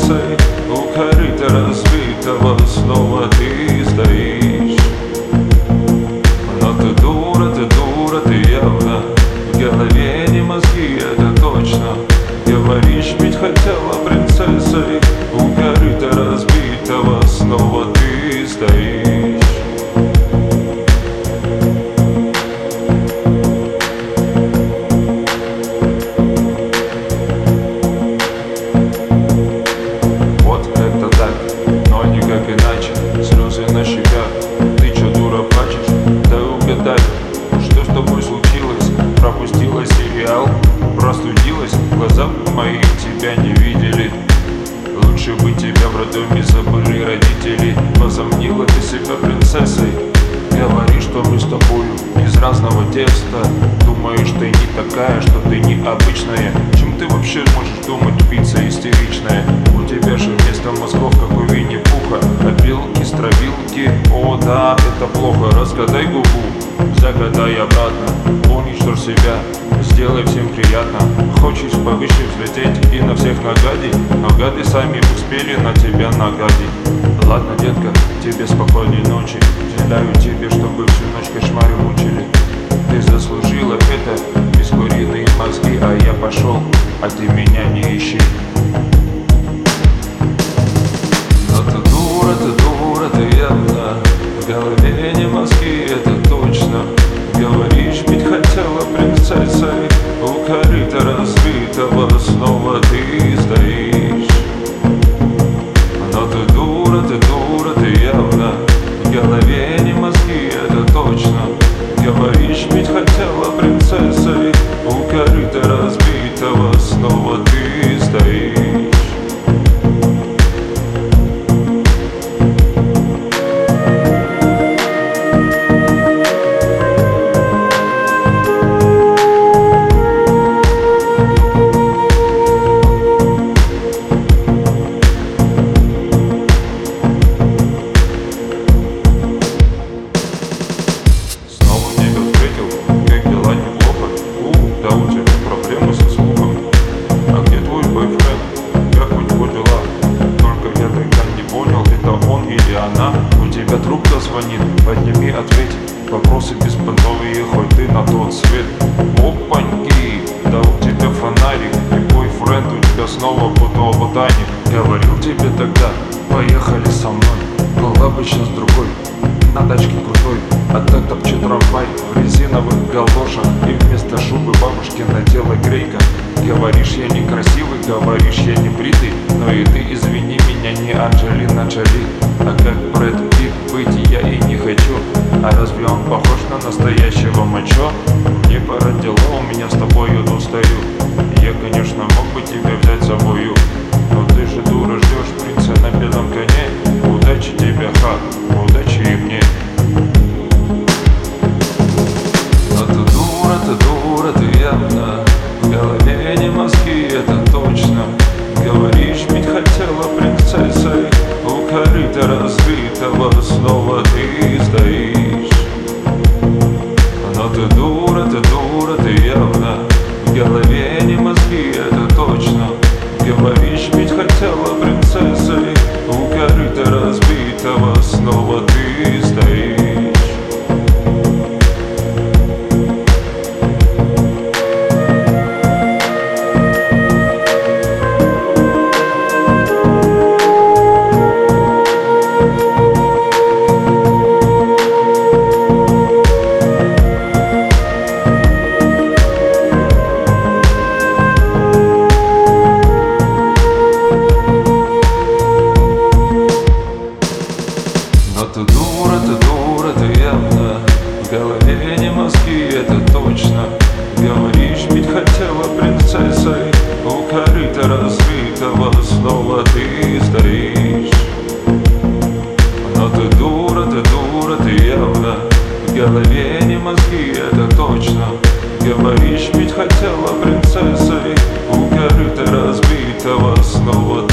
принцессой, у корыта разбитого снова ты стоишь. Но ты дура, ты явно, в голове не мозги, это точно. Говоришь, ведь хотела принцессой, у корыта разбитого снова ты стоишь. Вот это так, но никак иначе. Слезы на щеках, ты чё, дура, плачешь? Да угадай, что с тобой случилось? Пропустила сериал, простудилась, глаза мои тебя не видели. Лучше бы тебя в роддоме забыли родители. Возомнила ты себя принцессой, говоришь, что мы с тобою из разного теста. Думаешь, ты не такая, что ты необычная. Чем ты вообще можешь думать, пицца истеричная? У тебя же вместо мозгов, как у Винни-Пуха, опилки, стравилки, о да, это плохо. Разгадай губу, загадай обратно, уничтожь себя, сделай всем приятно. Хочешь повыше взлететь и на всех нагадить, но гады сами успели на тебя нагадить. Ладно, детка, тебе спокойной ночи. Желаю тебе, чтобы всю ночь кошмары мучили. Ты заслужила это, бескуриные мозги, а я пошел, а ты меня не ищи. Но ты дура, ты явно, в голове не мозги, это точно. Говоришь, ведь хотела принцессой, у корыта разбитого снова ты стоишь. Но ты дура, ты явно, в голове не мозги, это точно. Говоришь, ведь хотела принцессой, у корыта разбитого снова ты стоишь. Да у тебя проблемы со слухом. А где твой бойфренд? Как у него дела? Только я тогда не понял, это он или она. У тебя трубка звонит, подними, ответь. Вопросы беспонтовые, хоть ты на тот свет. Опаньки, да у тебя фонарик. И бойфренд у тебя снова ботаник. Говорил тебе тогда, поехали со мной. Была бы сейчас другой, на тачке крутой. А так топчет трамвай в резиновых галошах, и вместо шубы бабушки надела грейка. Говоришь, я некрасивый, говоришь, я не бритый, но и ты, извини меня, не Анджелина Джоли. А как Брэд Питт быть я и не хочу. А разве он похож на настоящего мачо? Мне пора дела, у меня с тобою устаю. Я, конечно, мог бы тебя взять с собою, но ты же, дура, ждешь принца на белом коне. Удачи тебе, ха, удачи и мне. Но ты дура, ты явно, в голове не мозги, это точно. Говоришь, ведь хотела принцессой, у корыта разбитого снова ты стоишь. Но ты дура, ты явно, в голове не мозги, это точно. Говоришь, ведь хотела принцессой, у корыта разбитого снова ты стоишь. Но ты дура, ты явно, в голове не мозги, это точно. Говоришь, ведь хотела принцессой, у корыта разбитого снова ты стоишь. Но ты дура, ты явно, в голове не мозги, это точно. Говоришь, ведь хотела принцессой, у корыта разбитого снова